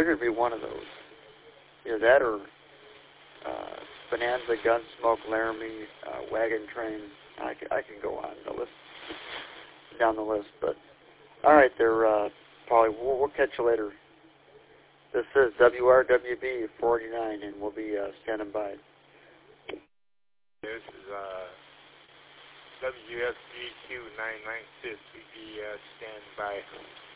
figured it'd be one of those. Either that or Bonanza, Gunsmoke, Laramie, Wagon Train. I can go on the list, down the list. But all right, there, Paulie. We'll catch you later. This is WRWB 49, and we'll be standing by. This is WFGQ 996. We be standing by.